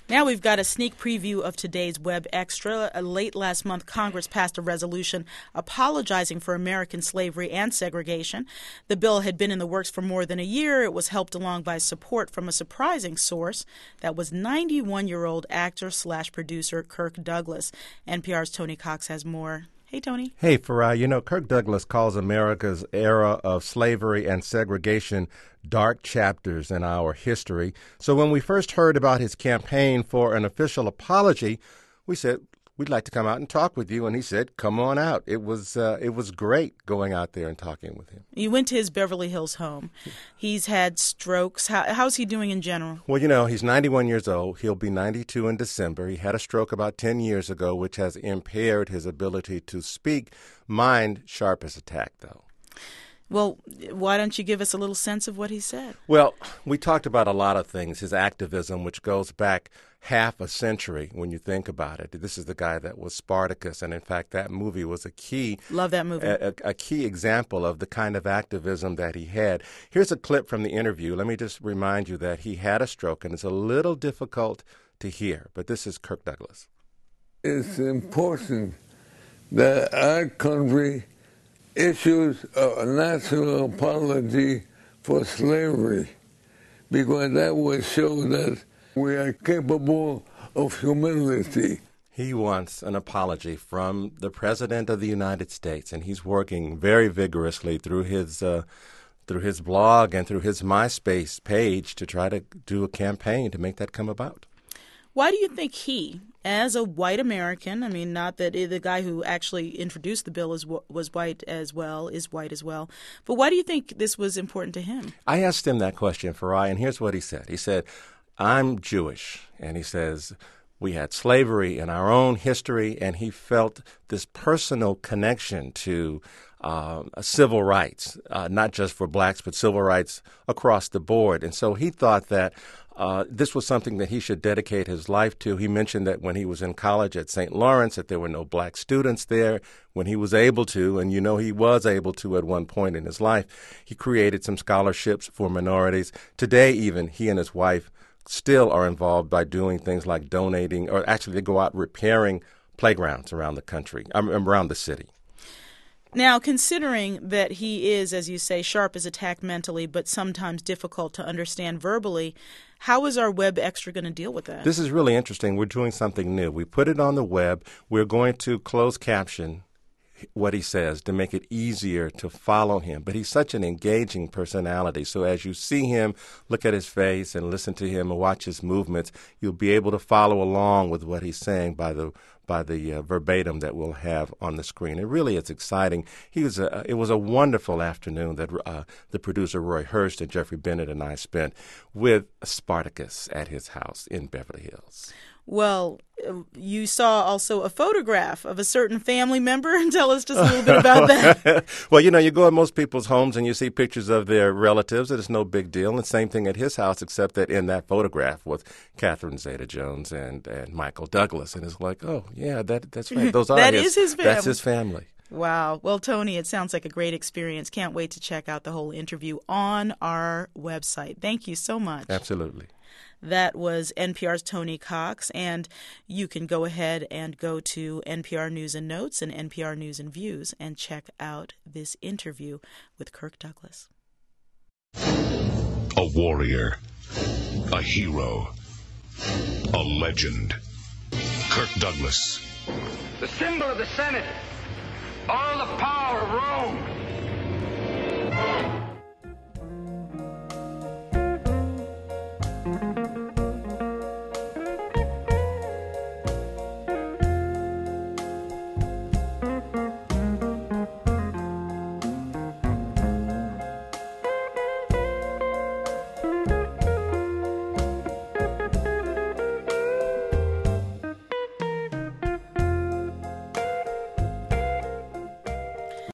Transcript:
Now we've got a sneak preview of today's Web Extra. Late last month, Congress passed a resolution apologizing for American slavery and segregation. The bill had been in the works for more than a year. It was helped along by support from a surprising source. That was 91-year-old actor/producer Kirk Douglas. NPR's Tony Cox has more. Hey, Tony. Hey, Farai. Kirk Douglas calls America's era of slavery and segregation dark chapters in our history. So when we first heard about his campaign for an official apology, we said, we'd like to come out and talk with you. And he said, come on out. It was great going out there and talking with him. You went to his Beverly Hills home. He's had strokes. How's he doing in general? Well, he's 91 years old. He'll be 92 in December. He had a stroke about 10 years ago, which has impaired his ability to speak. Mind sharp as a tack, though. Well, why don't you give us a little sense of what he said? Well, we talked about a lot of things. His activism, which goes back half a century when you think about it. This is the guy that was Spartacus, and in fact, that movie was a key. Love that movie. A key example of the kind of activism that he had. Here's a clip from the interview. Let me just remind you that he had a stroke, and it's a little difficult to hear, but this is Kirk Douglas. It's important that our country issues a national apology for slavery, because that would show that we are capable of humility. He wants an apology from the President of the United States, and he's working very vigorously through his blog and through his MySpace page to try to do a campaign to make that come about. Why do you think he, as a white American, I mean, not that the guy who actually introduced the bill was white as well, but why do you think this was important to him? I asked him that question, Farai, and here's what he said. He said, I'm Jewish, and he says, we had slavery in our own history, and he felt this personal connection to civil rights, not just for blacks, but civil rights across the board. And so he thought that this was something that he should dedicate his life to. He mentioned that when he was in college at St. Lawrence, that there were no black students there. When he was able to, and he was able to at one point in his life, he created some scholarships for minorities. Today, even, he and his wife still are involved by doing things like donating, or actually they go out repairing playgrounds around the country, around the city. Now, considering that he is, as you say, sharp as a tack mentally, but sometimes difficult to understand verbally, how is our Web Extra going to deal with that? This is really interesting. We're doing something new. We put it on the web. We're going to close caption what he says to make it easier to follow him. But he's such an engaging personality. So as you see him, look at his face and listen to him and watch his movements, you'll be able to follow along with what he's saying by the verbatim that we'll have on the screen. It really is exciting. It was a wonderful afternoon that the producer Roy Hurst and Jeffrey Bennett and I spent with Spartacus at his house in Beverly Hills. Well, you saw also a photograph of a certain family member. Tell us just a little bit about that. Well, you go in most people's homes and you see pictures of their relatives, and it's no big deal. And same thing at his house, except that in that photograph was Catherine Zeta-Jones and Michael Douglas. And it's like, oh, yeah, that's right. Those are that is his family. That's his family. Wow. Well, Tony, it sounds like a great experience. Can't wait to check out the whole interview on our website. Thank you so much. Absolutely. That was NPR's Tony Cox, and you can go ahead and go to NPR News and Notes and NPR News and Views and check out this interview with Kirk Douglas. A warrior, a hero, a legend. Kirk Douglas. The symbol of the Senate, all the power of Rome.